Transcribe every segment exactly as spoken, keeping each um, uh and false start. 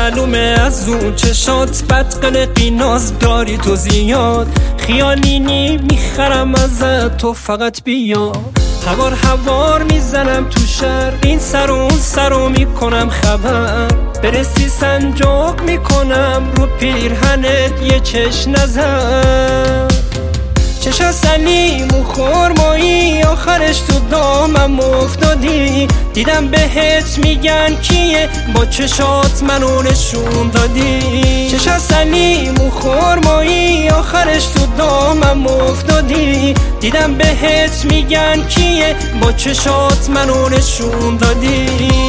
معلومه از اون چشات بدقلقی ناز داری تو زیاد، خیالینی میخرم ازت تو فقط بیا. هوار هوار میزنم تو شهر، این سر و اون سر رو میکنم خبر، برسی سنجاق میکنم رو پیرهنت یه چش نظر. چش سلیم و خرمایی آخرش تو دامم افتادی، دیدم بهت میگن کیه با چشات منو نشون دادی. چش سلیم و خرمایی آخرش تو دامم افتادی، دیدم بهت میگن کیه با چشات منو نشون دادی.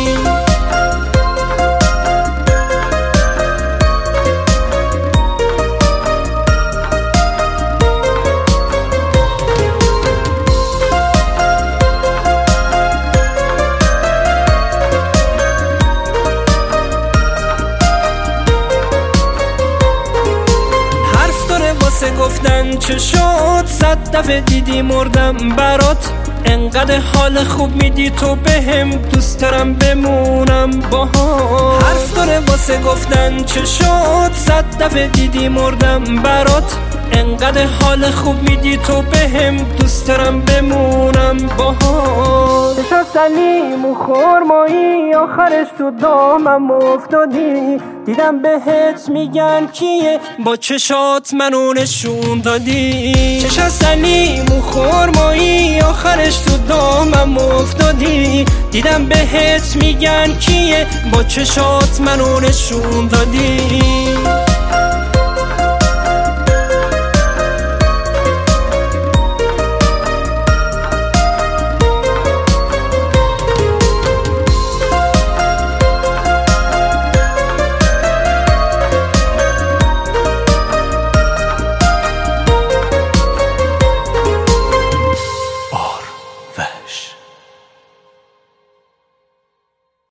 واسه گفتن چه شد، صد دفعه دیدی مردم برات، انقدر حال خوب میدی تو بهم، دوست دارم بمونم باهات. حرف داره واسه گفتن چه شد، صد دفعه دیدی مردم برات، انقدر حال خوب میدی تو بهم، دوست دارم بمونم باهات. چشا سلیم و خرمایی آخرش تو دامم افتادی، دیدم بهت میگن کیه با چشات منو نشون دادی. چشا سلیم و خرمایی آخرش تو دامم افتادی، دیدم بهت میگن کیه با چشات منو نشون دادی.